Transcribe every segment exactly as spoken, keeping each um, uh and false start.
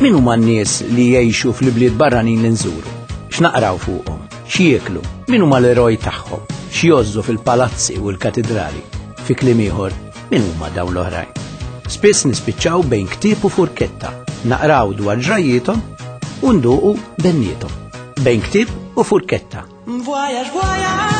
Min huma n-nies li jgħixu fl-bliet barranin li nżuru? X'naqraw fuqhom? X'jieklu? Min huma l-eroj tagħhom? X'jożżu fil-palazzi u l-katedrali? Fi kliem ieħor, min huma dawn l-oħrajn? Spiss nispiċċaw bejn ktieb u furketta, naqraw dwar ġrajjithom u nduqu bennietom. Bejn ktieb u furketta. Voyage, voyage.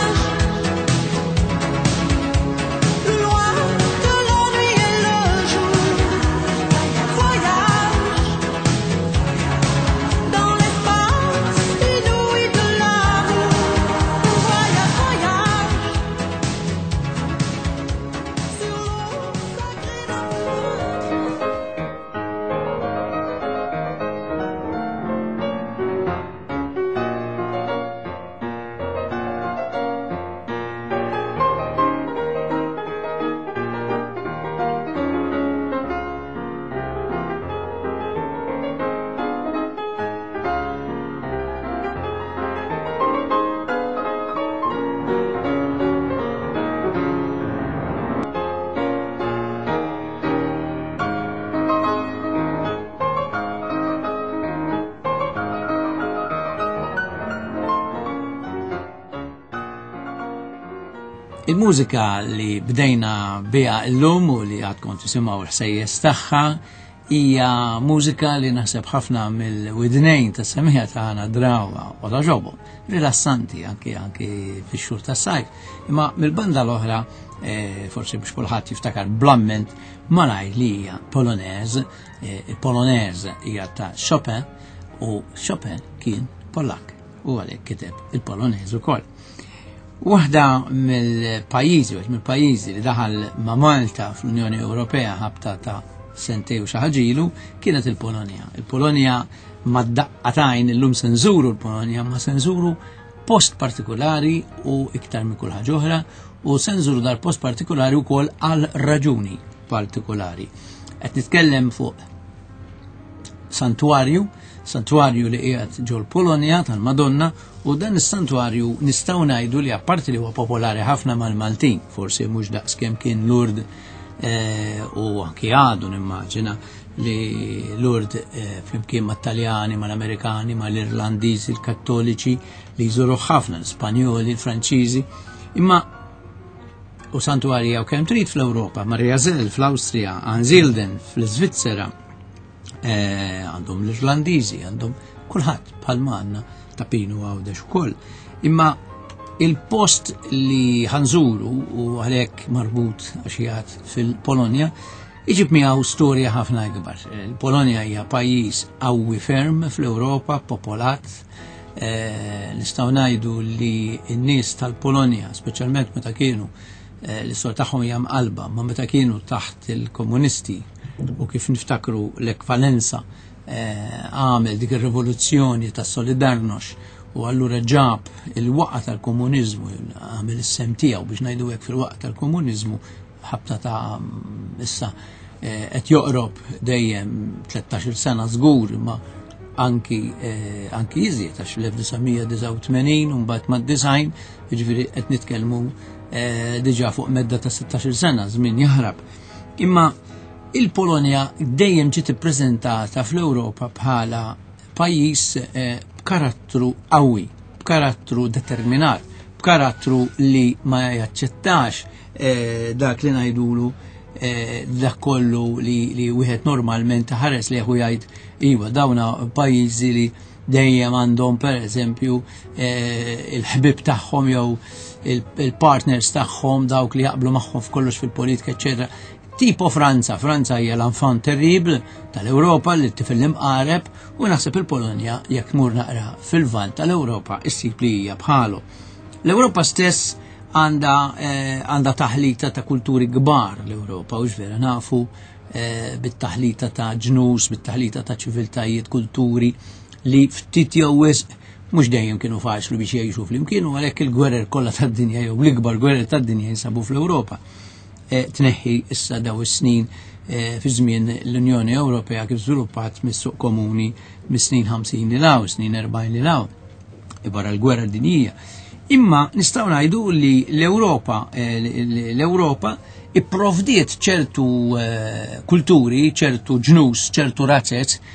Il-mużika li bdejna biha llum u li għadkom tisimgħu l-ħsejjes tagħha hija mużika li naħseb ħafna mill-widnejn tas-semħija tagħna drawha u taġobhom, rilassanti anke anke fix-xhur tas-sajf. Imma mill-banda l-oħra forsi biex kulħadd jiftakar blamment malajr li hija Poloneż. Il-Poloneż hija ta' Chopin u Chopin kien Pollak u għalhekk kiteb il-Poloneż ukoll. Waħda mill-pajjiżi, mill-pajjiżi li daħal ma' Malta fl-Unjoni Ewropea ħabta ta' sentej u xi ħaġilu kienet il-Polonja. Il-Polonja ma' daqqatajn illum se nżuru l-Polonja, ma se nżuru post partikolari u iktar minn kull ħaġa oħra u se nżuru dar post partikolari wkoll għal raġuni partikolari. Qed nitkellem fuq santuarju, santuarju li qiegħed ġol Polonja tal-Madonna u dan is-santuarju nistgħu ngħidu li apparti li huwa popolari ħafna mal-Maltin, forsi mhux daqskemm kien Lourdes u anke għadu nimmaġina li Lourdes flimkien mat-Taljani, mal-Amerikani, mal-Irlandiżi, il-Kattoliċi li jżuru ħafna l-Spanjoli, l-Franċiżi, imma u santuarji jew kemm trid fl-Ewropa, Mariazell fl-Awstrija, Anzilden fl-Iżvizzera, għandhom l-Irlandiżi, għandhom kulħadd bħal manna ta' Pinu Għawdex ukoll. Imma il-post li ħanżuru u għalhekk marbut għaxijat fil-Polonja iġib miegħu storja ħafna ikbar. Il-Polonja hija pajjiż qawwi ferm fl-Ewropa, popolat. Nistgħu ngħidu li n-nies tal-Polonja, speċjalment meta kienu l-istorja tagħhom hija mqalba, ma meta kienu taħt il-komunisti u kif niftakru l-ekvalenza għamel dik ir-rivoluzzjoni ta' Solidarność u allura ġab il-waqqa tal-komuniżmu għamel is-sem tiegħu biex ngħidu hekk fil-waqqa tal-komuniżmu ħabta ta' issa qed joqrob dejjem tlettax-il sena żgur imma anki anki iżjed għax fl-elf tisa' disa' u tmenin u mbagħad mad-design jiġifieri qed nitkellmu diġà fuq medda ta' sittax-il sena żmien jaħrab. Imma il-Polonja dejjem ġiet ippreżentata fl-Ewropa bħala pajjiż b'karattru qawwi, b'karattru determinat, b'karattru li ma jaċċettax dak li ngħidulu dak kollu li li wieħed normalment ħares li jieħu jgħid iva dawna pajjiżi li dejjem għandhom pereżempju il-ħbib tagħhom jew il-partners tagħhom dawk li jaqblu magħhom f'kollox fil-politika eċetera. Tipo Franza, Franza hija l-enfant terrible tal-Ewropa li tifel imqareb u naħseb il-Polonja jekk mur naqra fil-vant tal-Ewropa issib li hija bħalu. L-Ewropa stess għandha għandha taħlita ta' kulturi kbar l-Ewropa u ġvera nafu bit-taħlita ta' ġnus, bit-taħlita ta' ċiviltajiet kulturi li ftit jew wisq mhux dejjem kienu faċli biex jgħixu flimkien u għalhekk il-gwerer kollha tad-dinja jew l-ikbar gwerer tad-dinja jinsabu fl-Ewropa. Tneħħi issa daw is-snin fi żmien l-Unjoni Ewropea kif żviluppat mis-suq komuni mis-snin ħamsin li law, snin erbgħin li law, barra l-gwerra dinjija. Imma nistgħu ngħidu li l-Ewropa l-Ewropa ipprovdiet ċertu kulturi, ċertu ġnus, ċertu razzezz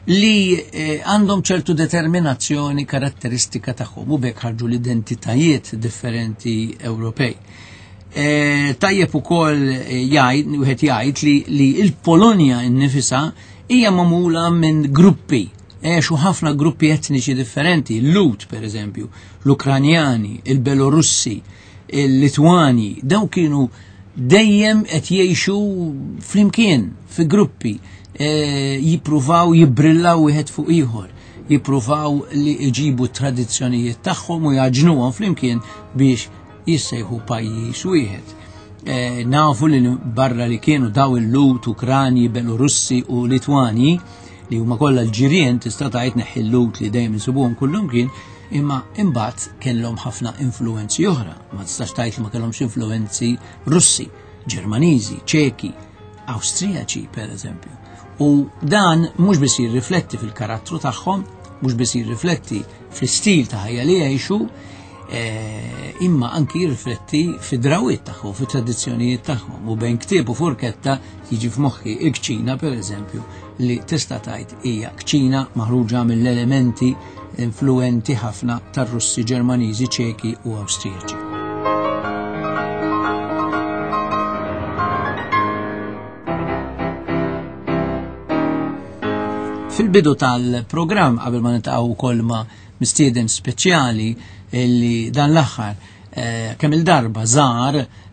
li għandhom ċertu determinazzjoni karatteristika tagħhom u bekk ħarġu l-identitajiet differenti Ewropej. E, tajjeb ukoll jgħid wieħed jgħid li, li l-Polonja nnifisha hija magħmula minn gruppi, għexu ħafna gruppi etniċi differenti, l-Lut per eżempju, l-Ukranjani, il-Belorussi, il-Litwani, daw kienu dejjem qed jgħixu flimkien fi gruppi, e, jippruvaw jibbrillaw wieħed fuq ieħor, jippruvaw li jġibu tradizzjonijiet tagħhom u jaġnuhom flimkien biex jissejħu pajjiż wieħed. E, nafu li barra li kienu daw il-Lut, Ukrani, Belorussi u Litwani li huma kollha l-ġirien tista' tgħid neħħi l-Lut li dejjem insibuhom kullhom kien, imma imbagħad kellhom ħafna influenzi oħra, ma tistax tgħid li ma kellhomx influenzi Russi, Ġermaniżi, Ċeki, Awstrijaċi pereżempju. U dan mhux biss jirrifletti fil-karattru tagħhom, mhux biss jirrifletti fl-istil ta' ħajja li jgħixu, E, imma anki jirrifletti fid-drawiet tagħhom, fit-tradizzjonijiet tagħhom, u bejn ktieb u furketta jiġi f'moħħi l-kċina pereżempju li tista' tgħid hija kċina maħruġa mill-elementi influenti ħafna tar-Russi, Ġermaniżi, Ċeki u Awstrijaċi. Fil-bidu tal-programm qabel ma nitaqgħu wkoll ma' mistieden speċjali illi dan l-aħħar eh, kemm il-darba żar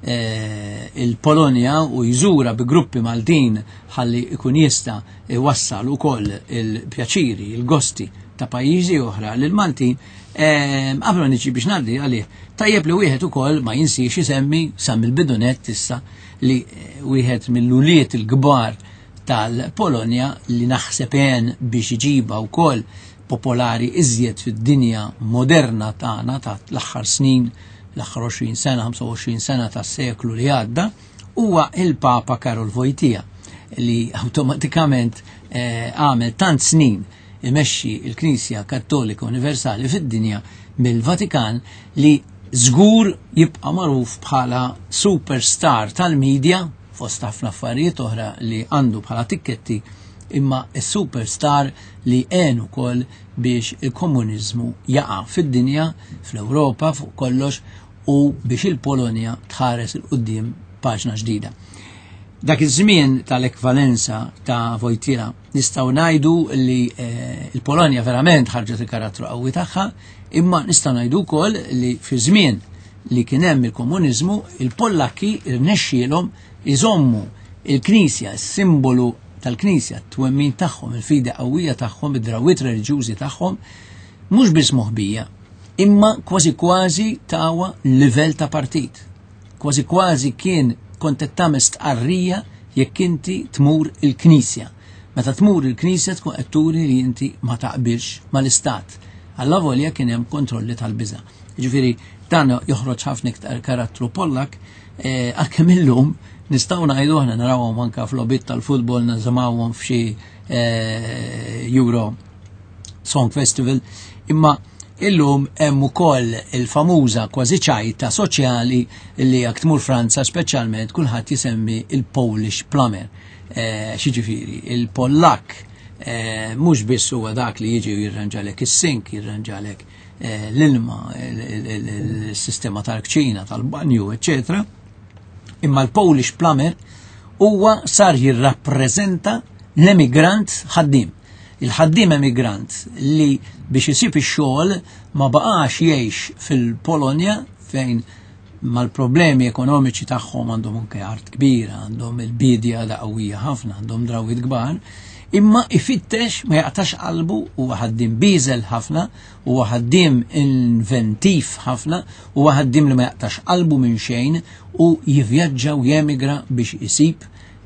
eh, il-Polonja u jżura bi gruppi Maltin ħalli ikun jista' iwassal ukoll il-pjaċiri, il-gosti ta' pajjiżi oħra lil Maltin, eh, qabel ma niġi biex ngħaddi għalih tajjeb li wieħed ukoll ma jinsix isemmi sam il-bidunet issa li eh, wieħed mill-uliet il-kbar tal-Polonja li naħseb biex iġiba wkoll popolari iżjed fid-dinja moderna tagħna ta' l-aħħar snin, l-aħħar għoxrin sena, ħamsa u għoxrin sena tas-seklu li għadda, huwa il-Papa Karol Wojtyła li awtomatikament għamel eh, tant snin imexxi il-Knisja Kattolika Universali fid-dinja mill-Vatikan li żgur jibqa' magħruf bħala superstar tal-medja fost ħafna affarijiet oħra li għandu bħala tikketti, imma il-superstar li għen ukoll biex il-komunizmu jaqa' fid-dinja, fl-Ewropa, fuq kollox, u biex il-Polonja tħares il-qudiem paġna ġdida. Dak iż-żmien tal-ekvalenza ta' Wojtyła nistgħu ngħidu li eh, il-Polonja verament ħarġet il-karattru qawwi tagħha, imma nistgħu ngħidu wkoll li fi żmien li kien hemm il-komuniżmu, il-Pollakki irnexxielhom iżommu il-Knisja, s-simbolu tal-Knisja, t-twemmin tagħhom, il-fide qawwija tagħhom, id-drawwiet reliġjużi tagħhom, mhux biss moħbija, imma kważi kważi tawa livell ta' partit. Kważi kważi kien kontet tagħmel stqarrija jekk inti tmur il-Knisja. Meta tmur il-Knisja tkun qed turi li inti ma taqbilx mal-Istat. Alla volja kien hemm kontrolli tal-biża'. Jiġifieri dan joħroġ ħafna iktar karattru Pollak, għalkemm illum nistgħu ngħidu aħna narawhom anke fl-logħbiet tal-futbol nażamawhom f'xi Euro Song Festival, imma illum hemm ukoll il-famuża kważi ċajta soċjali li jekk tmur Franza speċjalment kulħadd jisemmi il-Polish plumber. Xiġifieri, il-Pollak mhux biss huwa dak li jiġi jirranġalek is-sink, jirranġalek l-ilma, il-sistema tal-kċina, tal-banju, eccetera. Imma l-Polish plumber huwa sar jirrappreżenta l-emigrant ħaddim. Il-ħaddim emigrant li biex isib ix-xogħol ma baqax jgħix fil-Polonja fejn mal-problemi ekonomiċi tagħhom għandhom anke art kbira, għandhom il-bidja qawwija ħafna, għandhom drawwiet kbar, imma ifittex ma jaqtax qalbu, huwa ħaddim biżel ħafna, huwa ħaddim inventiv ħafna, huwa ħaddim li ma jaqtax qalbu minn xejn u jivvjaġġa u jemigra biex isib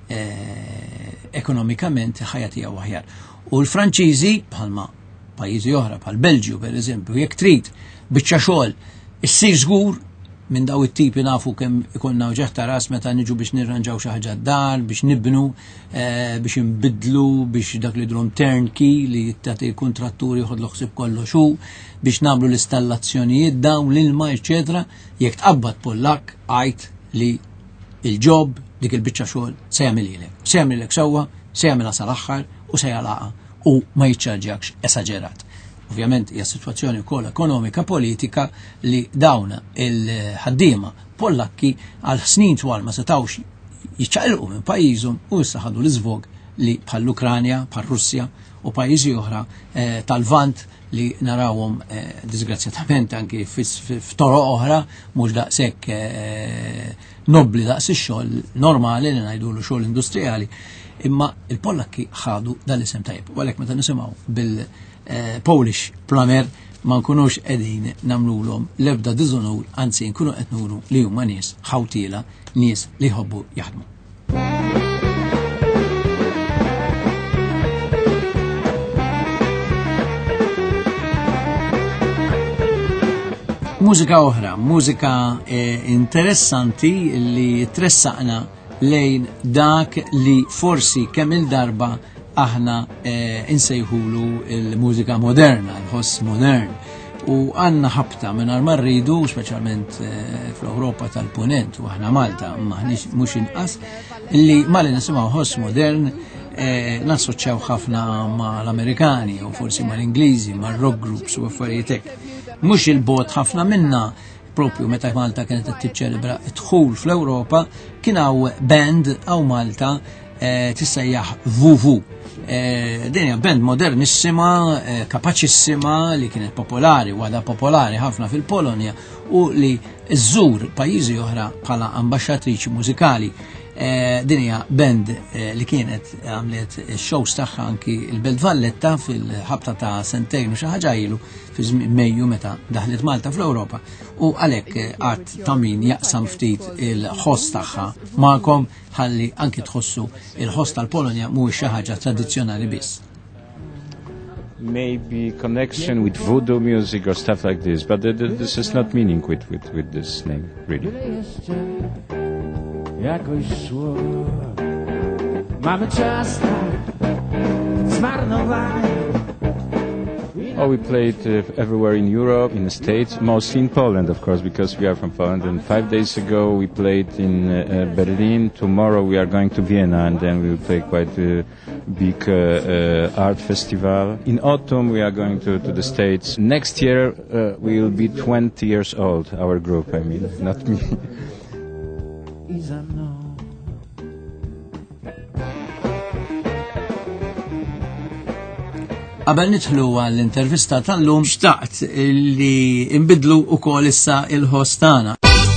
eh, ekonomikament ħajja tiegħu aħjar. U l-Franċiżi bħalma pajjiżi oħra bħal Belġju pereżempju, jekk trid biċċa xogħol issir żgur minn daw it-tipi nafu kemm ikonna ġeħ ta' ras meta niġu biex nirranġaw xi ħaġa d-dar, biex nibnu, eh, biex inbidlu, biex dak li drum turnkey li tagħti kontratturi jħodlu ħsieb kollox hu, biex nagħmlu l-installazzjonijiet dawn l-ilma, eċetera, jekk tqabbad Pollak għajt li il-ġob dik il-biċċa xogħol se jagħmililek. Se jagħmililek sewwa, se jagħmilha sal-aħħar u se jagħlaqha u ma jiċċarġjakx esaġerat. Ovvjament hija sitwazzjoni wkoll ekonomika politika li dawn il-ħaddiema Pollakki għal snin twal ma setawx jiċċaqilqu minn pajjiżhom u issa ħadu l-iżvog li bħall-Ukranja, bħal-Russja u pajjiżi oħra eh, tal-Vant li narawhom eh, disgrazzjatament anki f'toroq oħra mhux daqshekk eh, nobli daqs ix-xogħol normali li ngħidulu xogħol industrijali, imma il-Pollakki ħadu dal-isem tajjeb. U għalhekk meta nisimgħu bil-Polish plumber ma nkunux qegħdin nagħmluhom l-ebda diżonur, anzi nkunu qed nuru li huma nies ħawtiela, nies li jħobbu jaħdmu. Mużika oħra, mużika eh, interessanti li tressaqna lejn dak li forsi kemm il-darba aħna eh, insejħulu il-mużika moderna, il-ħoss modern. U għanna ħabta minn marridu, speċjalment eh, fl-Ewropa tal-Punent u aħna Malta, maħniex mhux inqas, li mali nisimgħu ħoss modern eh, nassoċjaw ħafna ma l-Amerikani u forsi ma l-Ingliżi, ma rock groups u affarijiet hekk. Mhux il-bot ħafna minna propju meta Malta kienet tiċċelebra dħul fl-Ewropa kien hawn band hawn Malta eh, tissejjaħ V V. Eh, din hija band modernissima, eh, kapaċissima li kienet popolari, wada popolari ħafna fil-Polonja u li żżur pajjiżi oħra bħala ambaxxatriċi mużikali. Eh, din hija band eh, li kienet għamlet shows tagħha anki il-Belt Valletta fil-ħabta ta' sentejn u xi ħaġa ilu fi Mejju meta daħlet Malta fl-Ewropa u għalhekk qatt ta' min jaqsam ftit il-ħoss tagħha magħkom ħalli anki tħossu il-ħoss tal-Polonja mhuwiex xi ħaġa tradizzjonali biss. Maybe connection with voodoo music or stuff like this, but th th this is not meaning with, with, with this name, really. Jakoś szło, mamy czas tak zmarnowany. Oh, we played uh, everywhere in Europe, in the States, mostly in Poland, of course, because we are from Poland. And five days ago we played in uh, uh, Berlin. Tomorrow we are going to Vienna, and then we will play quite a big uh, uh, art festival. In autumn we are going to, to the States. Next year uh, we will be twenty years old, our group, I mean, not me. Qabel nidħlu għall-intervista tal-lum xtaqt li imbidlu ukoll issa il-ħoss tagħna.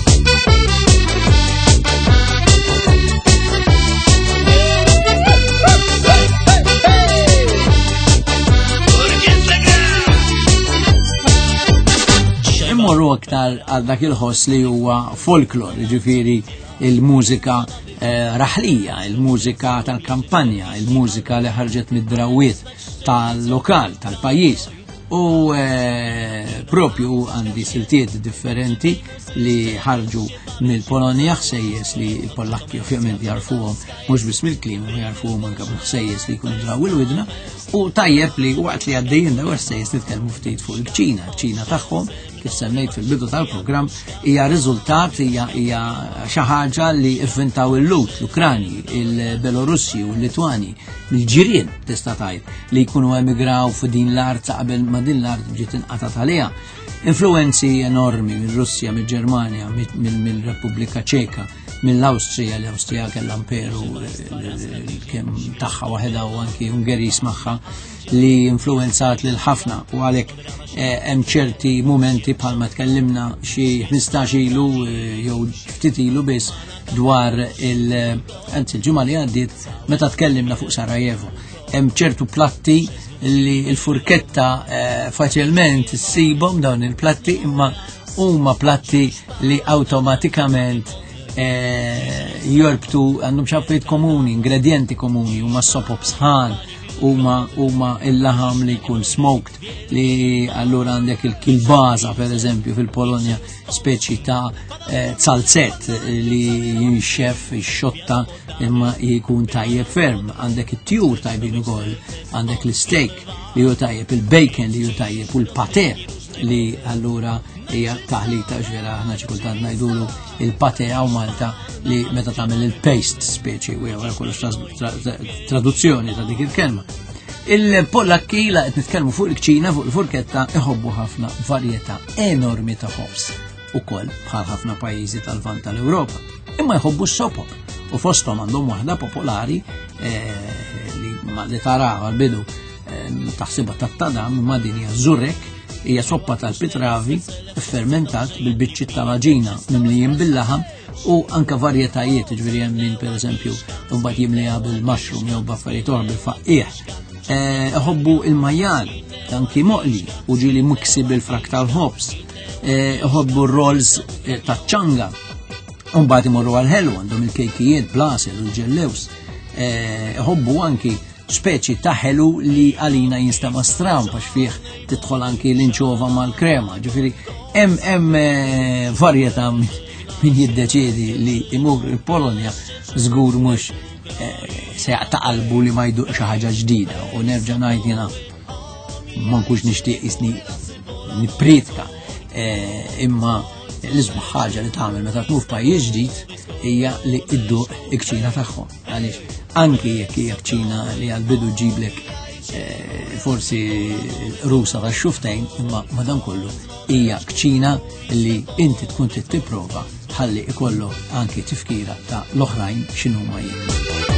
Immorru aktar għal dak il-ħoss li huwa folklor, ġifieri il-mużika eh, raħlija, il-mużika tal-kampanja, il-mużika li ħarġet mid-drawiet tal-lokal, tal-pajjiż. U eh, propju għandi siltiet differenti li ħarġu mill-Polonja, ħsejjes li l-Pollakki ovvjament jarfuhom mhux biss mill-kliem, jarfuhom anke bil-ħsejjes li jkunu draw il-widna, u tajjeb li waqt li għaddejjin daw ħsejjes nitkellmu ftit fuq il-Ċina, il-Ċina tagħhom kif semmejt fil-bidu tal-programm hija riżultat hija hija xi ħaġa li inventaw il-Lut, l-Ukrani, il-Belorussi u l-Litwani mill-ġirien tista' tgħid li jkunu emigraw f'din l-art qabel ma din l-art ġiet inqatat għaliha. Influenzi enormi mill-Russja, mill-Ġermanja, mill-Repubblika Ċeka, mill-Awstrija, l-Awstrija kellha imperu kemm tagħha waħedha u anki Ungeris magħha li influenzat lil ħafna u għalhekk hemm ċerti momenti bħalma tkellimna xi ħmistax ilu jew ftit ilu biss dwar il anzi l-ġimgħa li għaddiet meta tkellimna fuq Sarajevo. Hemm ċertu platti li l-furketta faċilment issibhom dawn il-platti imma huma platti li awtomatikament jorbtu għandhom xaffejt komuni, ingredienti komuni, huma sopo bsħan, huma huma il-laħam li jkun smoked li allura għandek il-kilbaza per eżempju fil-Polonja speċi ta' salzett li jinxef ix-xotta imma jkun tajjeb ferm, għandek it-tjur tajbin ukoll, għandek l-steak li hu tajjeb, il-bacon li hu tajjeb u l-patè li allura hija taħlita ġvera ħna xi kultant ngħidulu il-patè hawn Malta li meta tagħmel il-paste speċi u wara kollox traduzzjoni ta' dik il-kelma. Il-Pollakki la qed nitkellmu fuq il-kċina fuq il-furketta iħobbu ħafna varjetà enormi ta' ħobs ukoll bħal ħafna pajjiżi tal-Vant tal-Ewropa. Imma jħobbu s-sopop u fosthom għandhom waħda popolari li taraha għal-bidu taħsibha tat-tadam imma din hija żurrek, hija soppa tal-pitravi fermentat bil-biċċiet tal-aġina mimlijin bil-laħam u anka varjetajiet, ġifieri hemm min pereżempju mbagħad jimliha bil-mushroom jew b'affarijiet oħra bil-faqqieħ. Iħobbu il-majjal anki moqli u ġieli miksi bil-frak tal-ħobs. Iħobbu r-rolls taċ-ċanga. U mbagħad imorru għall-ħelwa għandhom il-kejkijiet blasel u l-ġellews. Iħobbu anki speċi ta' ħelu li għalina jinstema stram għax fih tidħol anki l-inċova mal-krema. Ġifieri hemm hemm varjetà min jiddeċiedi li imur il-Polonja żgur mhux se jaqtaqalbu li ma jduq xi ħaġa ġdida u nerġa' ngħid jiena ma nkunx nixtieq isni nippritka imma l-isbaħ ħaġa li tagħmel meta tmur f'pajjiż ġdid hija li dduq iċ-ċina tagħhom. Għaliex anki jekk hija ċina li għall-bidu ġiblek forsi rusa tax-xuftejn imma madankollu hija kċina li inti tkun trid tipprova ħalli ikollok anki tifkira ta' l-oħrajn x'inhuma jien.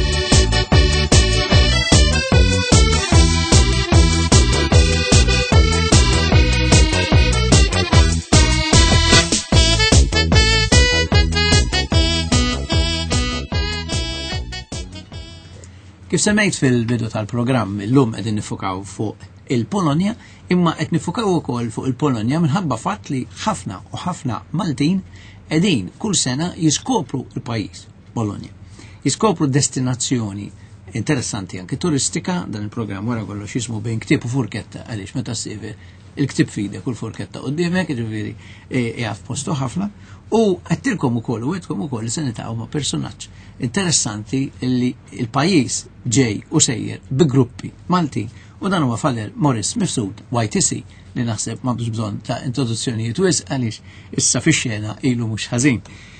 Kif semmejt fil-bidu tal-programm, illum qegħdin nifukaw fuq il-Polonja, imma qed nifukaw ukoll fuq il-Polonja minħabba fatt li ħafna u ħafna Maltin qegħdin kull sena jiskopru l-pajjiż Polonja. Jiskopru destinazzjoni interessanti anke turistika, dan il-programm wara kollox jismu bejn ktieb u furketta għaliex meta ssivi il-ktib fidek u l-furketta quddiemek, ġifieri hija f'postu ħafna u għedtilkom ukoll u għedkom ukoll li se nitgħu ma' personaġġ interessanti li il-pajjiż ġej u sejjer bi gruppi Maltin u dan huwa Fader Morris Mifsud Y T C li naħseb m'għandux bżonn ta' introduzzjonijiet wisq għaliex issa fix-xena ilu mhux ħażin.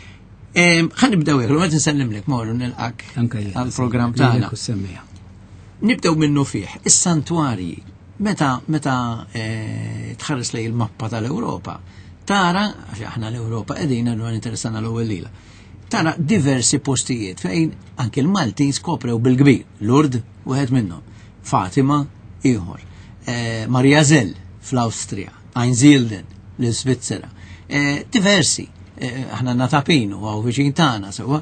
Ħa nibdew hekk, qed nsellimlek morru nilqak għall-programm tagħna. Nibdew minnu fih, is-santwarji. Meta meta tħares lej il-mappa tal-Ewropa, tara għax aħna l-Ewropa qegħdin allura interessana l-ewwel lila. Tara diversi postijiet fejn anke l-Maltin skoprew bil-kbir. Lourdes wieħed minnhom, Fatima ieħor, Maria Zell fl-Awstrija, Einsiedeln l-Svizzera. Diversi, aħna natapinu għaw viċin tagħna sewa.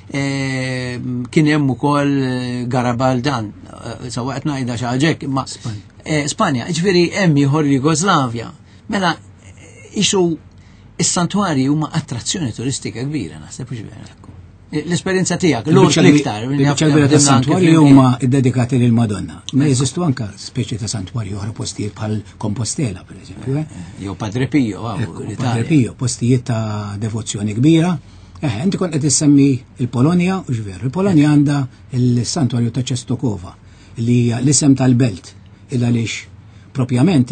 Kien hemm ukoll Garabaldan, sewa qed ngħidha xi ħaġa hekk, imma Spanja, ġifieri hemm ieħor Jugoslavja. Mela ixu is-santwarji huma attrazzjoni turistika kbira naħseb mhux vera. L-esperjenza tiegħek l-ur l-iktar. Il-ċelbira ta' santwarji huma dedikati lil Madonna. Ma jeżistu anke speċi ta' santwarji oħra postijiet bħal Compostela pereżempju. Jew Padre Pio, Padre Pio, postijiet ta' devozzjoni kbira. Eh, inti kont qed issemmi il-Polonja u x'veru. Il-Polonja għandha il-Santwarju ta' Częstochowa li hija l-isem tal-belt il għaliex propjament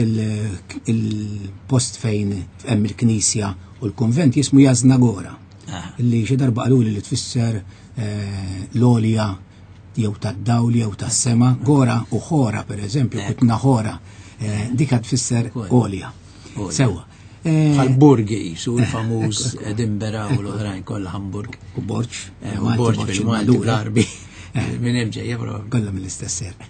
il-post fejn hemm il-Knisja u l-konvent jismu Jasnagora. Li xi darba qaluli li tfisser l-olja jew tad-dawl jew tas-sema, gora u ħora pereżempju, kutna ħora, dik tfisser olja. Sewwa. Hamburgi, su l-famuż Edinburgh u l-oħrajn kollha Hamburg. U Borġ. U Borġ bil-Malti l-Arbi. Min hemm ġejja proprio. Kollha mill-istess ser.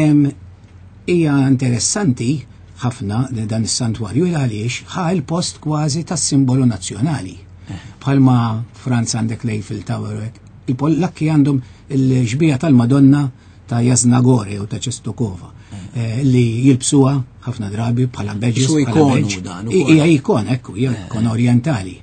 Hija interessanti ħafna li dan is-santwarju għaliex ħa il-post kważi tas-simbolu nazzjonali. Bħalma Franza għandek l-Eiffel Tower, il-Pollakki għandhom il-ġbija tal-Madonna ta' Jasnagora u ta' Częstochowa li jilbsuha ħafna drabi bħala beġis. Hija ikon, ekku, hija ikon orjentali.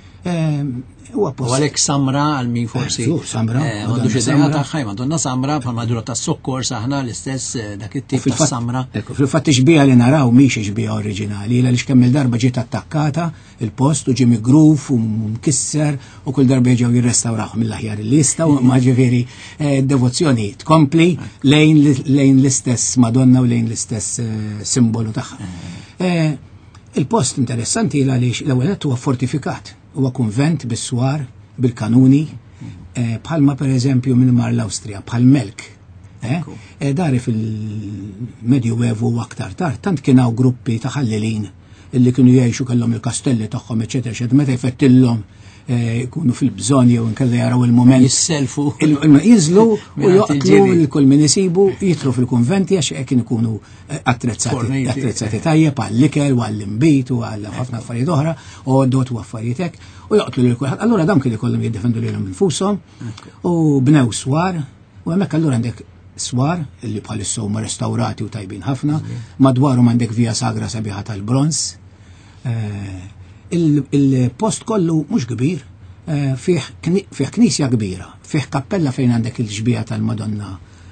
U għalek Samra għal min forsi Samra għandu xedija ta' ħajma donna Samra bħal madura ta' sokkor saħna l-istess dak it-tip ta' Samra. Fil-fatt iġbija li naraw mhix iġbija oriġinali għaliex kemm il-darba ġiet attakkata il-post u ġie migruf u mkisser u kull darba ġew jirrestawrawh mill-aħjar li jistgħu ma ġifieri devozzjoni tkompli lejn l-istess Madonna u lejn l-istess simbolu tagħha. Il-post interessanti għaliex l-ewwel huwa fortifikat. Huwa kunvent bis-swar, bil-kanuni, bħalma per eżempju minn mar l-Awstrija, bħal Melk. Eh? Dari fil-Medju Evu u aktar tard, tant kien hawn gruppi ta' ħallilin illi kienu jgħixu kellhom il-kastelli tagħhom, eċetera, eċetera, meta jfettilhom jkunu fil-bżonn jew inkella jaraw il-moment. Jisselfu. Jinżlu u joqtlu l-kull min isibu jitru fil-kunventi għax kien ikunu attrezzati attrezzati tajjeb għall-ikel u għall-imbit u għal ħafna affarijiet oħra u għoddot u affarijiet hekk u joqtlu lil kulħadd. Allura dawn kienu kollhom jiddefendu lilhom infushom u bnew swar u hemmhekk allura għandek swar illi bħalissa huma restawrati u tajbin ħafna, madwarhom għandek via sagra sabiħa tal-bronz. Il-post kollu mhux kbir, fih knisja kbira, fih kappella fejn għandek il-ġbija tal-Madonna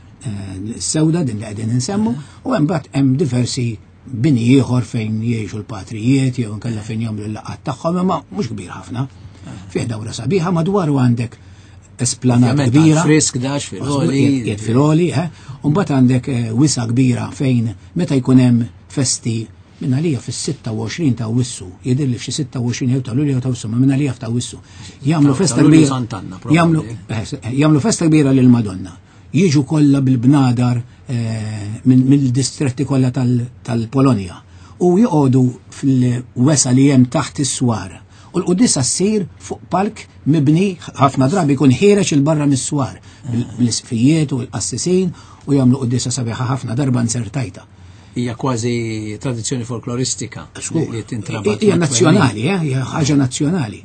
sewda din li qegħdin insemmu u hemm mbagħad hemm diversi bini ieħor fejn jgħixu l-patrijiet jew inkella fejn jagħmlu l-laqgħat tagħhom, imma mhux kbir ħafna. Fih dawra sabiħa madwaru għandek esplanat kbira. Frisk dax fil-oli. Jiet fil-oli, u mbagħad għandek wisa kbira fejn meta jkun hemm festi minna lija fis-sitta u għoxrin ta' Wissu, jidir li f'xi sitta u għoxrin jew ta' Lulju ta' Wissu, ma minna lija f'ta' Wissu. Jagħmlu festa kbira. Jagħmlu festa kbira lil Madonna. Jiġu kollha bil-bnadar mill-distretti kollha tal-Polonja u joqogħdu fil-wesa li hemm taħt is-swar. U l-quddisa ssir fuq palk mibni ħafna drabi jkun ħireġ il-barra mis-swar bil-isfijiet u l-qassisin u jagħmlu quddisa sabiħa ħafna darba nsertajta. Hija kważi tradizzjoni folkloristika li tintrabat. Hija nazzjonali, hija ħaġa nazzjonali.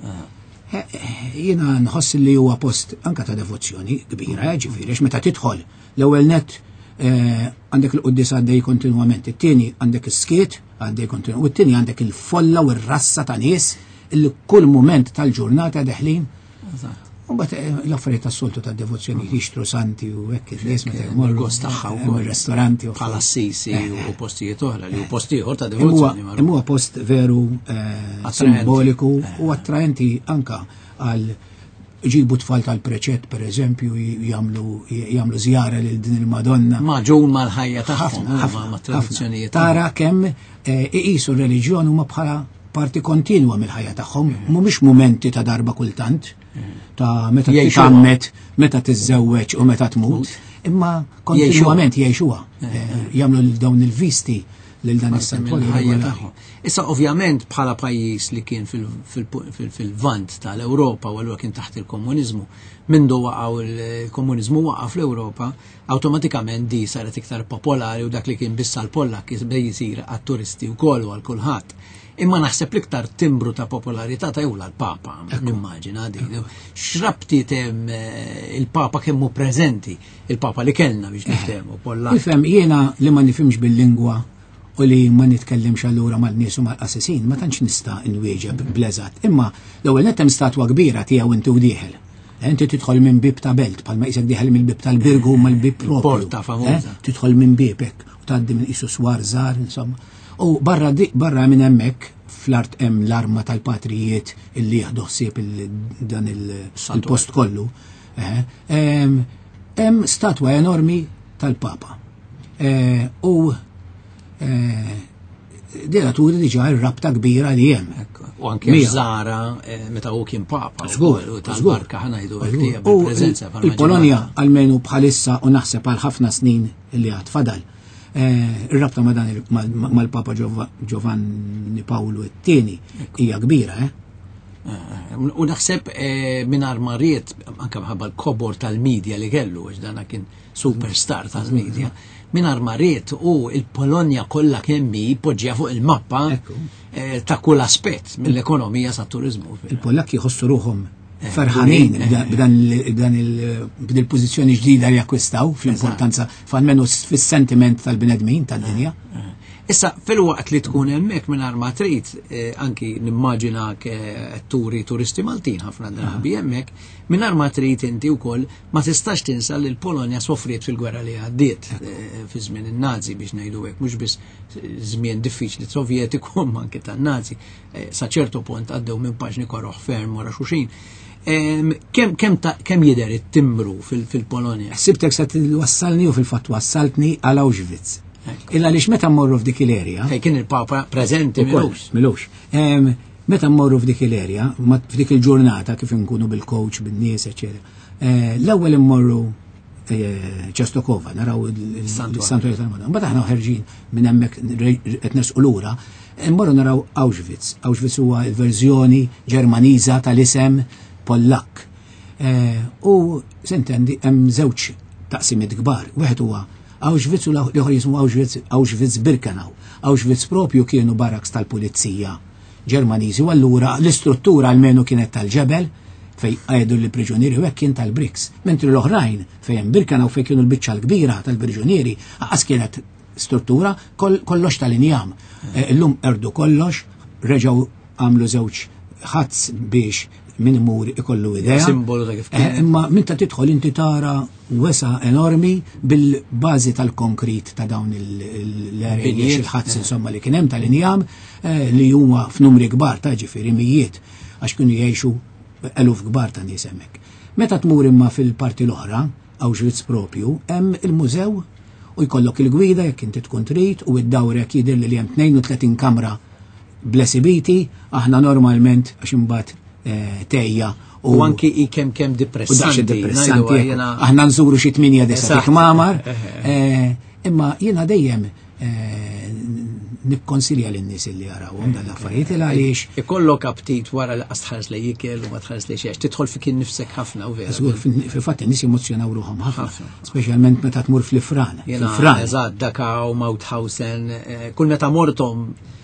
Jiena nħoss li huwa post anke ta' devozzjoni kbira, ġifieri meta tidħol l-ewwel nett għandek il-quddisa għaddej kontinwament, it-tieni għandek is-skiet għaddej kontinwament, u t-tieni għandek il-folla u r-rassa ta' nies illi kull mument tal-ġurnata deħlin. U bat l-affarijiet tas-soltu ta' devozzjoni jixtru santi u hekk il-nies meta jmorru tagħha u ristoranti u bħala Assisi u postijiet oħra li hu post ieħor ta' devozzjoni. Hemm huwa post veru simboliku u attraenti anka għal ġibu tfal tal-preċett pereżempju jagħmlu żjara lil din il-Madonna. Maġun mal-ħajja tagħhom ma' tradizzjonijiet. Tara kemm iqisu r-reliġjon huma bħala parti kontinwa mill-ħajja tagħhom, mhumiex mumenti ta' darba kultant, ta' meta titammet, meta tiżżewweġ u meta tmut, imma kontinwament jgħixuha. Jagħmlu dawn il-visti lil dan is-ħajja tagħhom. Issa ovvjament bħala pajjiż li kien fil-vant tal-Ewropa u kien taħt il-komuniżmu, mindu waqgħu il-komuniżmu waqa' fl-Ewropa, awtomatikament di saret iktar popolari u dak li kien biss għall-Pollak jsir għat-turisti wkoll u għal kulħadd. Imma naħseb liktar timbru ta' popolarità ta' jewla l-Papa, nimmaġina di. Xrabtiet hemm il-Papa kemm hu preżenti, il-Papa li kellna biex niftehmu Pollak. Nifhem jiena li ma nifhimx bil-lingwa u li ma nitkellimx allura mal-nies u mal-qassisin, ma tantx nista' nwieġeb bleżat. Imma l-ewwel nett hemm statwa kbira tiegħu inti u dieħel. Inti tidħol minn bib ta' belt, bħalma qisek dieħel mill-bib tal-Birgu mal-bib propju. Porta famuża. Tidħol minn bibek u tgħaddi minn qisu swar żgħar, insomma. U barra barra minn hemmhekk fl-art hemm l-arma tal-patrijiet illi jieħdu ħsieb dan il-post kollu. Hemm statwa enormi tal-Papa. U dira turi diġà r-rabta kbira li hemm. U anke żara meta hu kien Papa. Żgur, tal-barka ħanajdu hekk bil-preżenza. Il-Polonja almenu bħalissa u naħseb għal ħafna snin li għad fadal. Ir-rabta mal-Papa Giovanni Paolo it-tieni hija kbira, eh? U naħseb mingħajr marriet anke bħabba l-kobor tal-medja li kellu għax dana kien superstar tal-medja, mingħajr marriet u il-Polonja kollha kemm hi poġġija fuq il-mappa ta' kull aspett mill-ekonomija sat-turiżmu. Il-Pollakki jħossu ruhom ferħanin b'dan il-pożizzjoni ġdida li akkwistaw fl-importanza f'almenu fis-sentiment tal-bnedmin tad-dinja. Issa fil-waqt li tkun hemmhekk mingħajr ma trid anki nimmaġina turi turisti Maltin ħafna drabi hemmhekk mingħajr ma trid inti wkoll ma tistax tinsa li l-Polonja soffriet fil-gwerra li għaddiet fi żmien in-Nazi biex ngħidu hekk mhux biss żmien diffiċli Sovjetiku ma anke tan-Nazi sa ċertu punt għaddew minn paġni korroħ ferm wara xulxin. Kemm jidher it-timbru fil-Polonja? Ħsibtek se twassalni u fil-fatt wassaltni għal Auschwitz. Illa lix meta mmorru f'dik il-erja. Kien il-Papa preżenti milux. Milux. Meta mmorru f'dik il-erja, f'dik il-ġurnata kif nkunu bil-coach, bin-nies, eċetera. L-ewwel immorru Ċestokova, naraw il-Santuarju tal-Madonna. Mbagħad aħna ħerġin minn hemmhekk qed nesqu lura, immorru naraw Auschwitz. Auschwitz huwa l-verżjoni Ġermaniża tal-isem Pollak. U sentendi hemm żewġ taqsimiet kbar. Wieħed huwa Auschwitz u l-ieħor jismu Auschwitz Birkenau. Auschwitz propju kienu barraks tal-pulizija Ġermaniżi u allura l-istruttura almenu kienet tal-ġebel fej għajdu l-priġunieri u kien tal-Briks. Mentri l-oħrajn fejn Birkenau fej kienu l-biċċa l-kbira tal-priġunieri għas kienet struttura kollox tal-injam. Illum erdu kollox, reġaw għamlu żewġ ħazz biex min imur ikollu idea. Simbolu ta' kif kien. Imma minta tidħol inti tara wesa enormi bil-bażi tal-konkrit ta' dawn l-erejjex il-ħazz insomma li kien hemm tal-injam li huma f'numri kbar ta' ġifieri mijiet għax kienu jgħixu eluf kbar ta' nies hemmhekk. Meta tmur imma fil-parti l-oħra, Auschwitz propju, hemm il-mużew u jkollok il-gwida jekk inti tkun trid u id-dawra jekk jidher li hemm tnejn u tletin kamra blesibiti, aħna normalment għax imbagħad tejja u anki i kemm kemm depressanti. Aħna nżuru xi tminja disa kmamar, imma jiena dejjem nikkonsilja lin-nies li jarawhom dan l-affarijiet il għaliex ikollok aptit wara li qastħares li jikel u ma tħares li xiex tidħol fi kien nifsek ħafna u vera. Żgur fil-fatt in-nies jemozjonaw ruhom ħafna, speċjalment meta tmur fl-Ifran. Fl-Ifran. Eżatt, Dachau, Mauthausen, kull meta mortom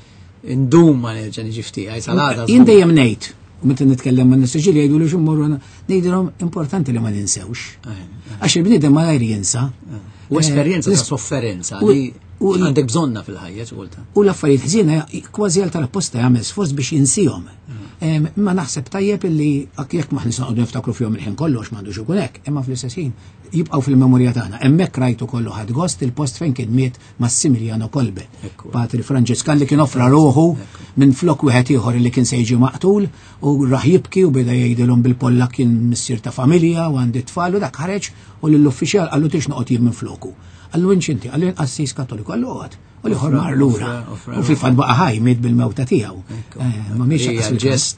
indum ma nerġa' niġi ftiegħi salada. Jien dejjem ngħid, u meta nitkellem ma' nies ġieli jgħidu li x'immorru ngħidilhom importanti li ma ninsewx. Għax il-bniedem ma jgħid jinsa. U esperjenza ta' sofferenza li għandek bżonna fil-ħajja ċulta. U l-affarijiet ħżiena kważi għal tal-apposta jagħmel sforz biex jinsihom. Imma naħseb tajjeb illi jekk ma ħnisna qogħdu niftakru fihom il-ħin kollox m'għandux ikun hekk, imma fl-istess ħin jibqgħu fil-memorja tagħna. Hemmhekk rajtu kollu ħadd gost il-post fejn kien miet Massimiliano Kolbe, Patri Franġiskan li kien offra ruħu minn flok wieħed ieħor li kien se jiġi maqtul u raħ jibki u beda jgħidilhom bil-Pollak kien missier ta' familja u għandi tfal u dak ħareġ u lill-uffiċjal qallu tix noqgħod jien minn floku. Għallu inċinti, għallu Assis Kattoliku, għallu għad, u li ħor mar lura, u fil-fat baqa ħaj mid bil-mewta tijaw. Ma miex ġest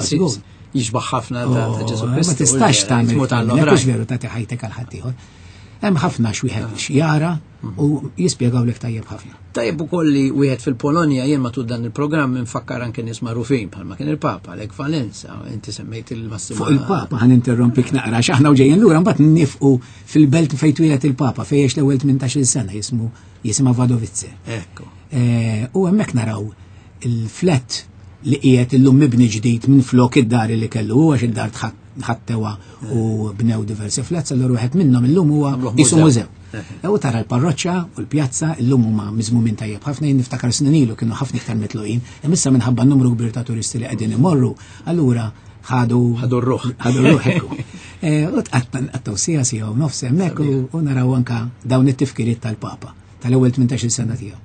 jiġbaħ ħafna ta' Ġesu Kristu. Ma tistax ta' mux veru ta' ħajtek għal-ħattijħor. Hemm ħafna xwieħed xjara u jispjegaw lek tajjeb ħafna. Tajjeb ukoll li wieħed fil-Polonja jien matul dan il-programm infakkar anke nies magħrufin bħalma kien il-Papa Lech Walesa, inti semmejt il-Massimo. Fuq il-Papa ħan interrompik naqra x'aħna u ġejjin lura mbagħad nifqu fil-belt fejn twilet il-Papa fejn jgħix l-ewwel tmintax-il sena jismu jisimha Wadowice. Ekku. U hemmhekk naraw il-flat li qiegħed illum mibni ġdid minn flok id-dar li kellu għax id-dar ħattewa u bnew diversi flats, allura wieħed minnhom illum huwa isu mużew. U tara l-parroċċa u l-pjazza illum huma miżmumin tajjeb ħafna jien niftakar snin ilu kienu ħafna iktar mitluqin, imma issa minħabba n-numru kbir ta' turisti li qegħdin imorru, allura ħadu ħadu r-ruħ. Ħadu r-ruħ ekku. U tqattaw sija u nofs hemmhekk u naraw anke dawn it-tifkiriet tal-Papa tal-ewwel tmintax-il sena tiegħu.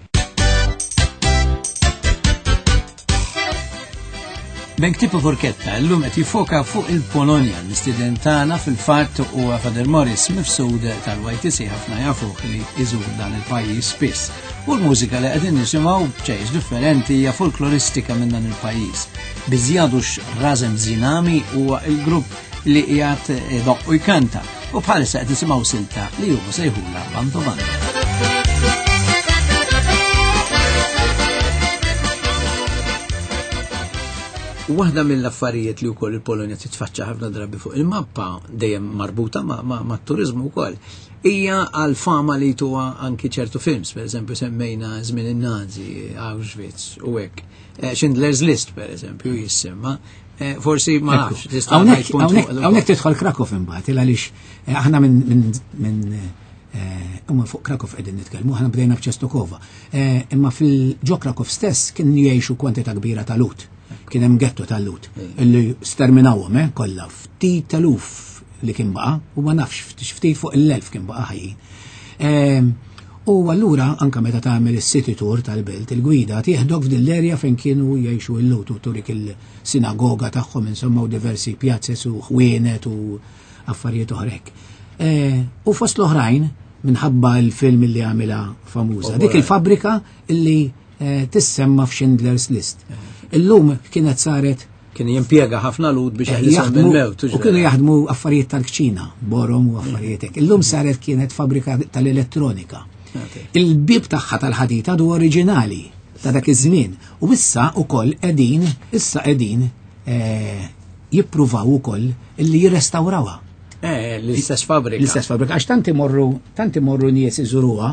Benktipu Forketta, l-lum qed jifoka fuq il-Polonja, l-istudent tagħna fil-fatt huwa Father Morris mifsud tal-Y T C ħafna jafuh li iżur dan il-pajjiż spiss. U l-mużika li qegħdin nisimgħu b'ċejs differenti hija folkloristika minn dan il-pajjiż. Biżjadux Razem Zinami huwa il-grupp li qiegħed idoqq u jkanta u bħalissa qed nisimgħu silta li huma sejħula Bando Bando. Waħda mill-affarijiet li wkoll il-Polonja titfaċċa ħafna drabi fuq il-mappa dejjem marbuta ma' turizmu wkoll hija għal fama li tuha anki ċertu films, pereżempju semmejna żmien in-Nazi, Auschwitz u hekk. Schindler's List pereżempju jissemma. Forsi ma nafx tista' ngħid punt fuq. Hawnhekk tidħol Krakow imbagħad għaliex aħna minn minn imma fuq Krakow qegħdin nitkellmu, aħna bdejna f'Ċestokova. Imma fil-ġo Krakow stess kien jgħixu kwantità kbira ta' lut. Kien hemm getto tal-lut illi sterminawhom eh kollha ftit taluf li kien baqa' u ma nafx ftit fuq il-elf kien baqa' ħajjin. U allura anke meta tagħmel is-city tour tal-belt il-gwida tieħdok f'din l-erja fejn kienu jgħixu l-lut u turik il-sinagoga tagħhom insomma u diversi pjazzes u ħwienet u affarijiet oħrek. U fost l-oħrajn minħabba l-film li għamilha famuża dik il-fabrika illi tissemma f'Schindler's List. Illum kienet saret Kien jimpjega ħafna lud biex jeħlisem il-mewt. U kienu jaħdmu affarijiet tal-kċina, borom u affarijiet hekk. Illum saret kienet fabrika tal-elettronika. Il-bib tagħha tal-ħadita du oriġinali ta' dak iż-żmien. U issa wkoll qegħdin, issa qegħdin jippruvaw ukoll illi jirrestawrawha. Eh, l-istess fabrika. L-istess fabrika, għax tanti morru, tanti morru nies iżuruha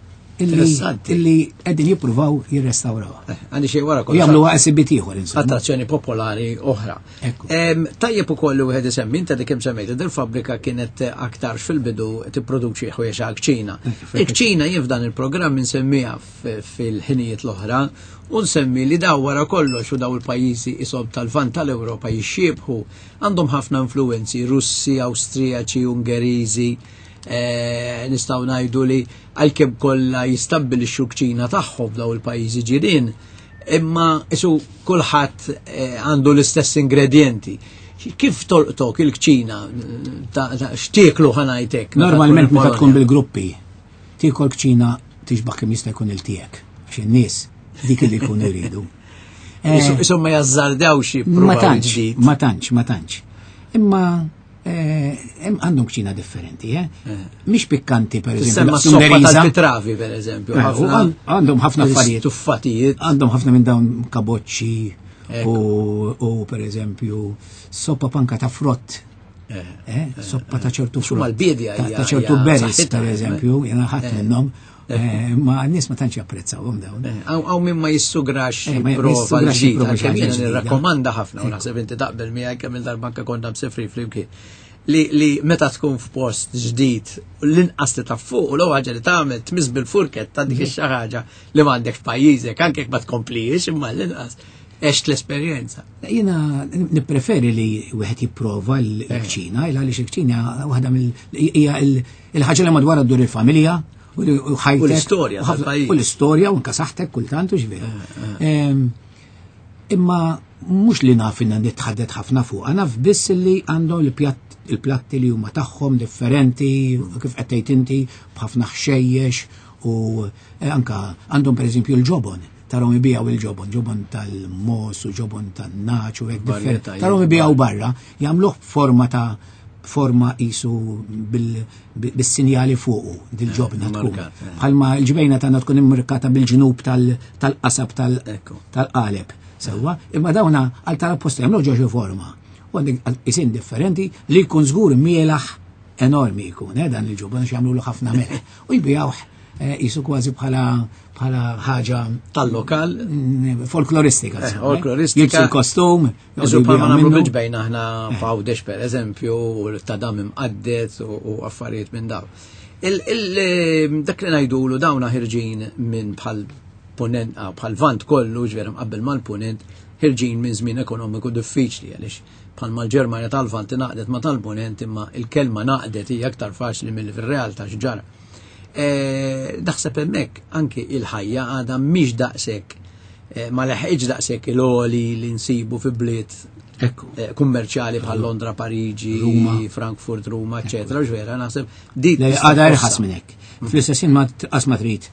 illi qegħdin jippruvaw jirrestawrawha. Għandi xejn wara kollox. Jagħmluha esibit ieħor insomma. Attrazzjoni popolari oħra. Tajjeb ukoll wieħed isemmi inta dik kemm semmejt, il-fabrika kienet aktar fil-bidu tipproduċi ħwejjex għall-Kċina. Il-Kċina jifdan il-programm insemmiha fil-ħinijiet l-oħra u nsemmi li daw wara kollox u daw il-pajjiżi isob tal-vant tal-Ewropa jixxiebħu għandhom ħafna influenzi Russi, Awstrijaċi, Ungeriżi. Eh, nistaw najdu li għal-kem kolla jistabbilixxu kċina tagħhom daw il-pajjiżi ġirien, imma isu kulħadd għandu eh, l-istess ingredienti. Kif tolqtok il-kċina x'tieklu ħanajtek? Normalment meta tkun bil-gruppi, tiekol kċina tixbaħ kemm jista' jkun il-tiegħek, għax in-nies dik li jkunu jridu. Insomma jażżardew xi prova ġdid. Ma tantx, ma tantx. Imma għandhom kċina differenti, eh? Mhix pikkanti per eżempju. Soppa tal-bitravi per eżempju. Għandhom ħafna affarijiet. Tuffatijiet. Għandhom ħafna minn dawn kaboċċi u per eżempju soppa panka ta' frott. Soppa ta' ċertu frott. Mal-bidja ta' ċertu berries per eżempju, jena ħadd minnhom. Ma n-nies ma tantx japprezzawhom dawn. Għaw minn ma jissugrax prova ġdida, kemm jiena nirrakkomanda ħafna u naħseb inti taqbel miegħek kemm il-darba konna msefri flimkien. Li meta tkun f'post ġdid l-inqas li taf fuq u l ħaġa li tagħmel tmiss bil-furket ta' dik xi ħaġa li m'għandek f'pajjiżek anke ma tkomplix imma l-inqas għext l-esperjenza. Jiena nippreferi li wieħed jipprova l-kċina, għaliex il-kċina waħda hija il-ħaġa li madwar ddur il-familja. U l-istorja tal-pajjiż. U l-istorja u nkasaħtek kultant u ġveri. Imma mhux li naf inna nitħaddet ħafna fuq, naf biss li għandhom il-platti li huma tagħhom differenti, kif qed tgħid inti b'ħafna ħxejjex u anka għandhom pereżempju l-ġobon. Tarhom ibijaw il-ġobon, ġobon tal-mos u ġobon tan-naċ u hekk differenti. Tarhom ibijaw barra, jagħmluh forma ta' forma isu bil-sinjali fuqu dil-ġobna tkun. Bħalma l-ġbejna tagħna tkun immirkata bil-ġnub tal-qasab tal-qaleb. Sewwa, imma dawna għal tal-apposta jagħmlu ġoġu forma. U għandek isin differenti li jkun żgur mielaħ enormi jkun, dan il-ġobna x'jagħmlu ħafna melħ. U jbijawh isu kważi bħala bħala ħaġa tal-lokal folkloristika. Folkloristika. Jibsu l-kostum. Isu bħalma nagħmlu bil-ġbejn aħna fawdex per eżempju u ta' dam imqaddet u affarijiet minn daw. Dak li ngħidulu dawna ħirġin minn bħal punent bħal vant kollu ġverem qabel mal-punent ħirġin minn żmien ekonomiku diffiċli għaliex bħal mal-Ġermanja tal-vant naqdet ma tal-punent imma il-kelma naqdet hija aktar faċli milli fir-realtà x'ġara. Daħseb hemmhekk anke il-ħajja għadha mhix daqshekk ma leħqitx daqshekk il-għoli li nsibu fi bliet kummerċjali bħal Londra, Pariġi, Frankfurt, Ruma, eċetera, ġvera naħseb dik għadha irħas minn hekk. Fl-istess ma qas ma trid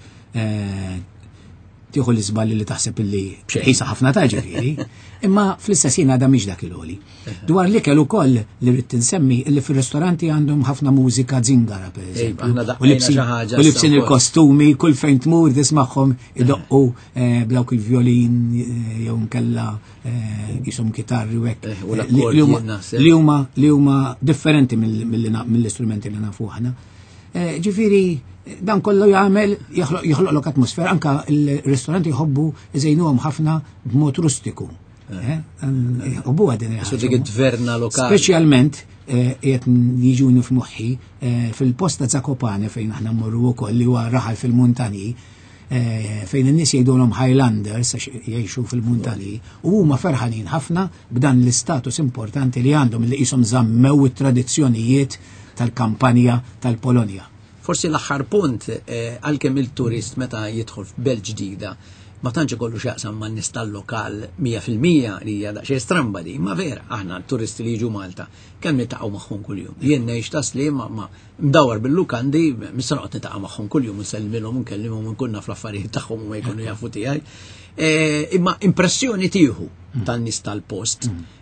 tieħu l-iżballi li taħseb illi bxejħisa ħafna ta' ġifieri, imma fl-istess għadha mhix dak il-għoli. Dwar l-ikel ukoll li rrid tinsemmi li fir-ristoranti għandhom ħafna mużika żingara pereżempju. U libsin il-kostumi kull fejn tmur tismagħhom idoqqu b'dawk il-vjolin jew nkella qishom kitarri u hekk li huma li huma differenti mill-istrumenti li nafu aħna. Ġifieri dan kollu jagħmel joħloqlok atmosfera anke il-ristoranti jħobbu iżejnuhom ħafna b'mod rustiku. Jħobbuha din il-ħaġa. lokali. Speċjalment qiegħed jiġuni f'moħħi fil-posta Zakopane fejn aħna mmorru wkoll li huwa raħal fil-muntanji fejn in-nies jgħidulhom Highlanders għax jgħixu fil-muntanji u huma ferħanin ħafna b'dan l-istatus importanti li għandhom li qishom żammew it-tradizzjonijiet tal-kampanja tal-Polonja. Forsi l-aħħar punt għalkemm il-turist meta jidħol f'belt ġdida ma tantx ikollu x'jaqsam man-nies tal-lokal mija fil-mija li hija daqsxejn stramba di, ma vera aħna l-turisti li jiġu Malta kemm niltaqgħu magħhom kuljum. Jien ngħix taslim ma mdawwar bil-lukandi mista noqgħod niltaqa' magħhom kuljum nsellimilhom u nkellimhom nkun naf l-affarijiet tagħhom u ma jkunu jafu tiegħi. Imma impressjoni tieħu tan-nies tal-post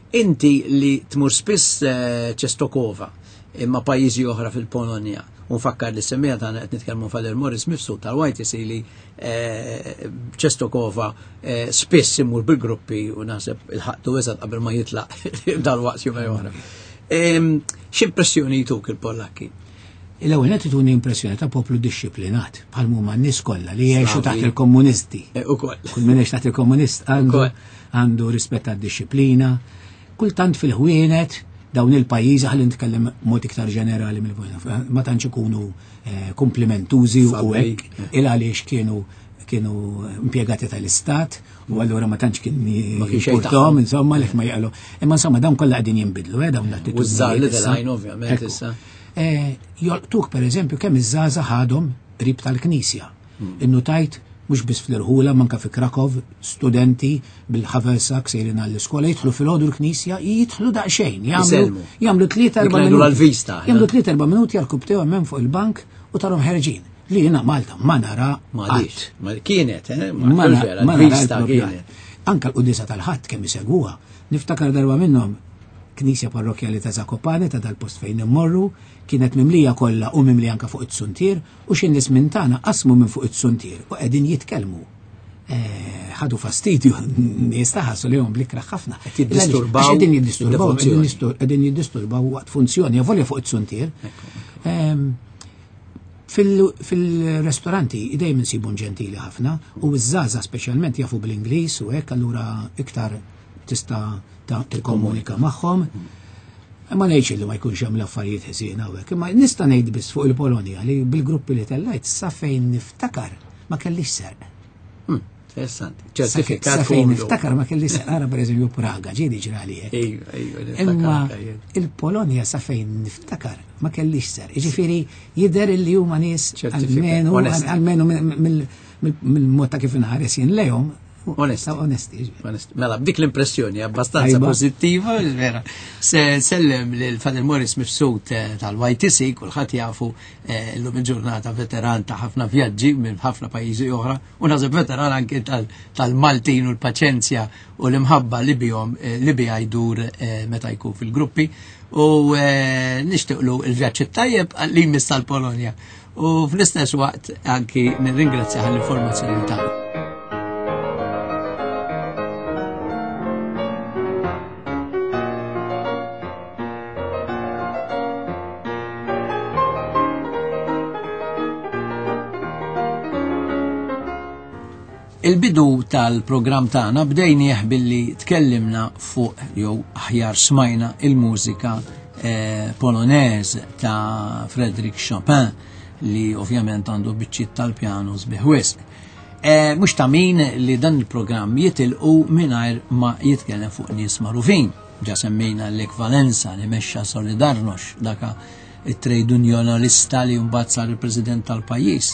inti li tmur spiss Ċestokova imma pajjiżi oħra fil-Polonja, u nfakkar li semmija tagħna qed nitkellmu Father Morris Mifsud tal-Y T C li Ċestokova spiss imur bil-gruppi u naħseb il-ħaqtu eżatt qabel ma jitlaq dal-waqt jew oħra. X'impressjoni jtuk il-Pollakki? Il-ewwel qed ituni impressjoni ta' poplu dixxiplinat bħal huma n-nies kollha li jgħixu taħt il-komunisti. Ukoll. Kull min jgħix taħt il-komunist għandu għandu rispett għad-disciplina. Kultant fil-ħwienet dawn il-pajjiżi ħalli nitkellem mod iktar ġenerali mill-ħwienet ma tantx ikunu komplimentużi u hekk il għaliex kienu kienu impjegati tal-istat u allura ma tantx kien jipportom insomma lek ma jaqlu. Imma insomma dawn kollha qegħdin jinbidlu eh dawn l-attitudni. U żżar li delajn ovvjament issa. Jolqtuk per eżempju kemm iż-żaża ħadhom qrib tal-Knisja. Innutajt mhux biss fl-Irħula manka fi Krakow studenti bil-ħavelsak sejrin għall-iskola jidħlu fil-ħodu l-Knisja jidħlu daqsxejn jagħmlu jagħmlu tlieta erba' minuti jagħmlu tlieta erba' minuti jarkubtew hemm fuq il-bank u tarhom ħerġin. Li jiena Malta ma nara Malix, ma kienet eh ma nara kienet. Anka l-qudisa tal-ħadd kemm isegwuha. Niftakar darba minnhom Knisja parrokjali ta' Zakopane ta' dal-post fejn immorru kienet mimlija kollha u mimlija anke fuq it-suntier u xi nies minn tagħna qasmu minn fuq it-suntier u qegħdin jitkellmu. Ħadu fastidju nies taħassu lihom bl-ikraħ ħafna. Jiddisturbaw. Qegħdin jiddisturbaw qegħdin jiddisturbaw waqt funzjoni volja fuq it-suntier. Fil-restoranti dejjem insibu ġentili ħafna u ż-żgħażagħ speċjalment jafu bl-Ingliż u hekk allura iktar tista' tikkomunika magħhom. Ma ngħidx li ma jkunx hemm l-affarijiet ħsiena u hekk, imma nista' ngħid biss fuq il-Polonja li bil-gruppi li tellajt sa fejn niftakar ma kellix serq. Interessanti. Ċertifikat sa fejn niftakar ma kellix serq ara pereżempju Praga ġieli ġrali hekk. Ejja, ejja. Imma il-Polonja sa fejn niftakar ma kellix serq. Jiġifieri jidher li huma nies almenu mill-mod ta' kif inħares jien lejhom Onesti. Onesti. Mela, b'dik l-impressjoni abbastanza pozittiva, vera. Se sellem l-Father Morris Mifsud tal-Y T C, kulħadd jafu l-lum il-ġurnata veteran ta' ħafna vjaġġi minn ħafna pajjiżi oħra, u nażeb veteran anke tal-Maltin u l-paċenzja u l-imħabba li bihom li bija jdur meta jkun fil-gruppi u nixtieqlu il-vjaġġ tajjeb li jmiss tal-Polonja. U fl-istess waqt anki nirringrazzja għall-informazzjoni tagħna. Il-bidu tal-programm tagħna bdejnieh billi tkellimna fuq jew aħjar smajna il-mużika eh, Poloneż ta' Frédéric Chopin li ovvjament għandu biċċiet tal-pjano sbieħ wisq. Eh, mhux ta' min li dan il-programm jitilqu mingħajr ma jitkellem fuq nies magħrufin. Ġa semmejna Lech Walesa li mexxa Solidarność daka it-trade unionalista li mbagħad sar il-President tal-pajjiż.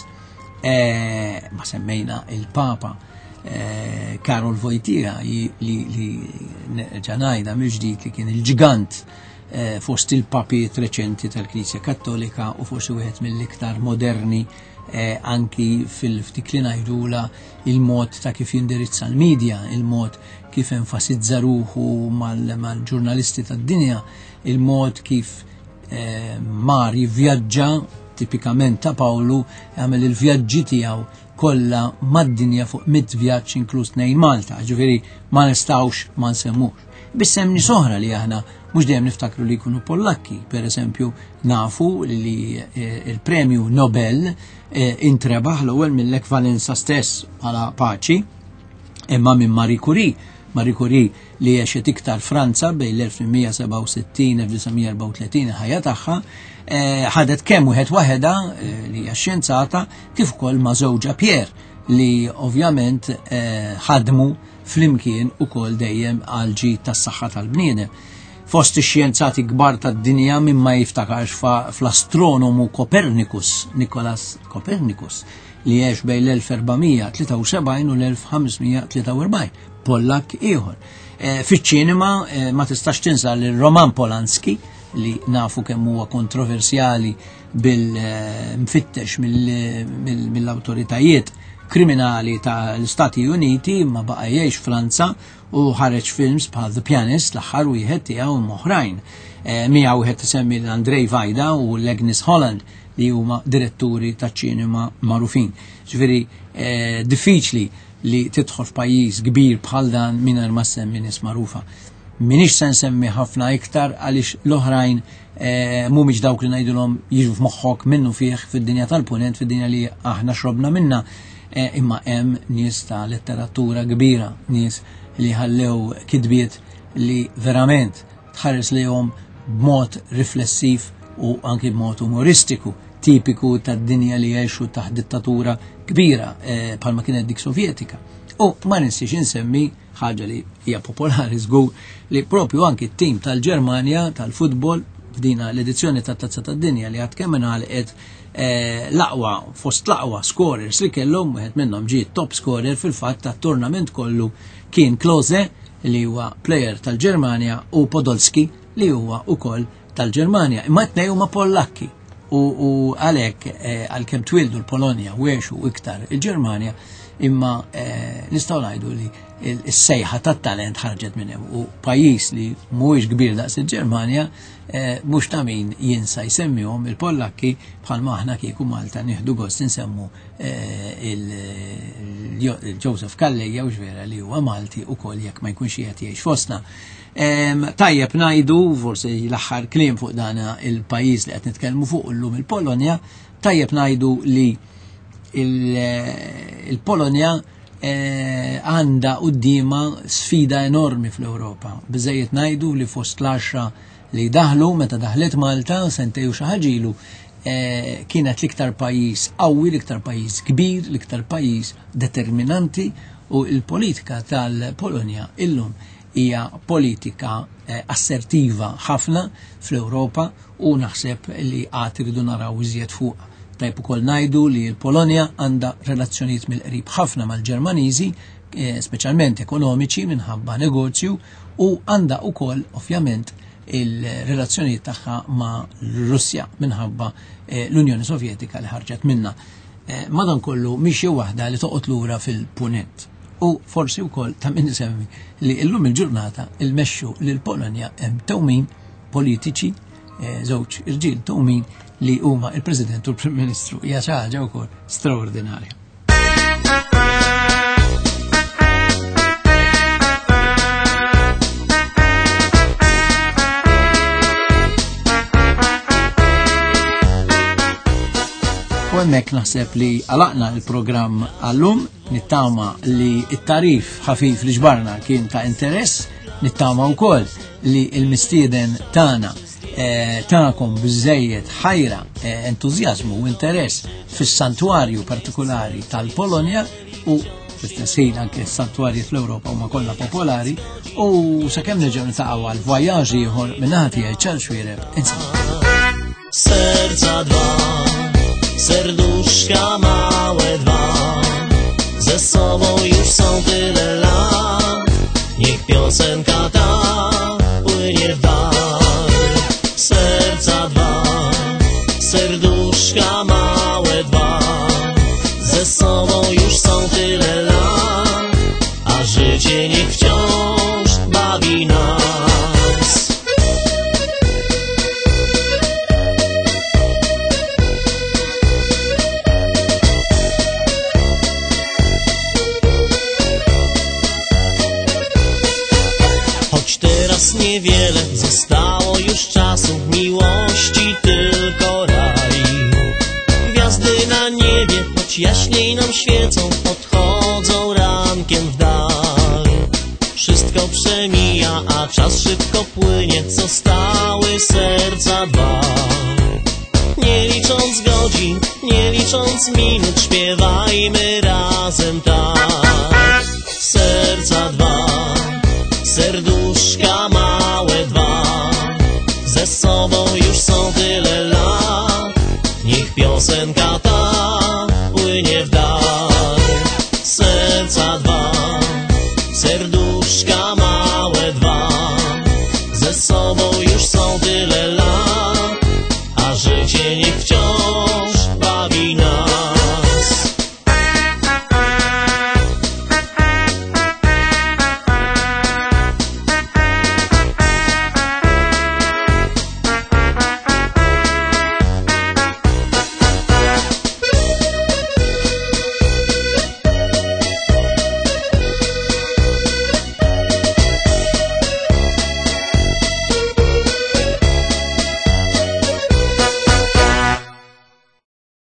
Eh, ma semmejna il-Papa eh, Karol Wojtyła li, li ġanajda mill-ġdid li kien il-ġigant eh, fost il-papiet reċenti tal-Knisja Kattolika u forsi wieħed mill-iktar moderni eh, anki fil-ftik li ngħidula il-mod ta' kif jindirizza l-medja, il-mod kif enfasizza ruħu mal-ġurnalisti tad-dinja, il-mod kif eh, mar jivvjaġġa tipikament ta' Pawlu għamel il-vjaġġi tiegħu kollha mad-dinja fuq mit vjaġġ inkluż nejn Malta, ġifieri ma nistgħux ma nsemmux. Bissem nies oħra li aħna mhux dejjem niftakru li jkunu Pollakki, pereżempju nafu li il-Premju Nobel intrebaħ l-ewwel minn Lech Walesa stess bħala paċi, imma minn Marie Curie. Marie Curie li għexet iktar Franza bejn l-elf u erba' u tletin ħajja tagħha ħadet kemm wieħed waħedha li hija xjenzata kif ukoll ma' żewġa Pierre li ovvjament ħadmu flimkien ukoll dejjem għal ġid tas-saħħa tal-bniedem. Fost ix-xjenzati kbar tad-dinja minn ma jiftakarx fl-astronomu Copernicus, Nicolas Copernicus, li għex bejn l-elf u erba'mija tlieta u sebgħin u l-elf u ħamsmija tlieta u erbgħin. Pollak ieħor. Fiċ-ċinema ma tistax tinsa lil Roman Polanski li nafu kemm huwa kontroversjali bil-mfittex mill-awtoritajiet kriminali tal-Stati Uniti, ma baqa jgħix Franza u ħareġ films bħal The Pianist l-aħħar wieħed tiegħu moħrajn. Miegħu wieħed isemmi Andrzej Wajda u Agnes Holland li huma diretturi taċ-ċinema magħrufin. Ġifieri diffiċli li tidħol f'pajjiż kbir bħal dan mingħajr ma semmi nies magħrufa. Minix se nsemmi ħafna iktar għaliex l-oħrajn mhumiex dawk li ngħidulhom jiġu f'moħħok minnu fih fid-dinja tal-punent, fid-dinja li aħna xrobna minnha, imma hemm nies ta' letteratura kbira, nies li ħallew kidbiet li verament tħares lihom b'mod riflessiv u anki b'mod umoristiku, tipiku tad-dinja li jgħixu taħt dittatura kbira bħalma kienet dik Sovjetika. U ma ninsiex insemmi ħaġa li hija popolari żgur li propju anki t-tim tal-Ġermanja tal-futbol f'dina l-edizzjoni tat-Tazza tad-Dinja li għad kemm ingħalqet l-aqwa fost l-aqwa scorers li kellhom wieħed minnhom ġie top scorer fil-fatt tat-turnament kollu kien Klose li huwa plejer tal-Ġermanja u Podolski li huwa wkoll tal-Ġermanja. Imma t-tnejn huma Pollakki u għalhekk għalkemm twildu l-Polonja u għexu iktar il-Ġermanja, imma nistgħu ngħidu li s-sejħa tat-talent ħarġet minn hemm u pajjiż li mhuwiex kbir daqs il-Ġermanja mhux ta' min jinsa jsemmihom il-Pollakki bħalma aħna kieku Malta nieħdu gost insemmu il-Joseph Kalleja u ġvera li huwa Malti wkoll jekk ma jkunx qiegħed jgħix fostna. Tajjeb ngħidu forsi l-aħħar kliem fuq dana il-pajjiż li qed nitkellmu fuq illum il-Polonja, tajjeb ngħidu li il-Polonja għanda qudiema sfida enormi fl-Ewropa. Biżejjed ngħidu li fost l-għaxra li daħlu meta daħlet Malta sentej u xi ħaġa ilu kienet l-iktar pajjiż qawwi, l-iktar pajjiż kbir, l-iktar pajjiż determinanti u l-politika tal-Polonja illum hija politika assertiva ħafna fl-Ewropa u naħseb li għad iridu naraw iżjed fuqha. Tajb ukoll ngħidu li l-Polonja għandha relazzjonijiet mill-qrib ħafna mal-Ġermaniżi, speċjalment ekonomiċi minħabba negozju, u għandha wkoll ovvjament il-relazzjonijiet tagħha ma' Russja minħabba l-Unjoni Sovjetika li ħarġet minnha. Madankollu mhix jew waħda li toqgħod lura fil-punent. U forsi wkoll ta' min isemmi li llum il-ġurnata il-mexxu lil Polonja hemm tewmin politiċi, żewġ irġiel tewmin li huma il-President u l-Prim Ministru. Hija xi ħaġa wkoll straordinarja. U hemmhekk naħseb li għalaqna l-programm għallum, nittama li t-tarif ħafif li ġbarna kien ta' interess, nittama wkoll li l-mistieden tagħna ta'kom biżejjed ħajra, entużjażmu u interess fis-santwarju partikolari tal-Polonja u fil-tasħin anke s-santwarji fl-Ewropa huma kollha popolari u sakemm nerġgħu niltaqgħu għal vjaġġi ieħor minn ħati ċar xwiereb insieme. Serca dwa, serduszka małe dwa, ze sobą już są tyle lat, niech piosenka ta płynie w dal. Serca dwa, serduszka małe dwa, ze sobą już są tyle lat, a życie niech wciąż bawi nas. Choć teraz niewiele zostało już czasu, miłości tylko raj. Gwiazdy na niebie, choć jaśniej nam świecą, odchodzą rankiem w dal. Wszystko przemija, a czas szybko płynie, zostały serca dwa. Nie licząc godzin, nie licząc minut, śpiewajmy razem tak. Serca dwa, serduszka małe dwa, ze sobą już są tyle lat, niech piosenka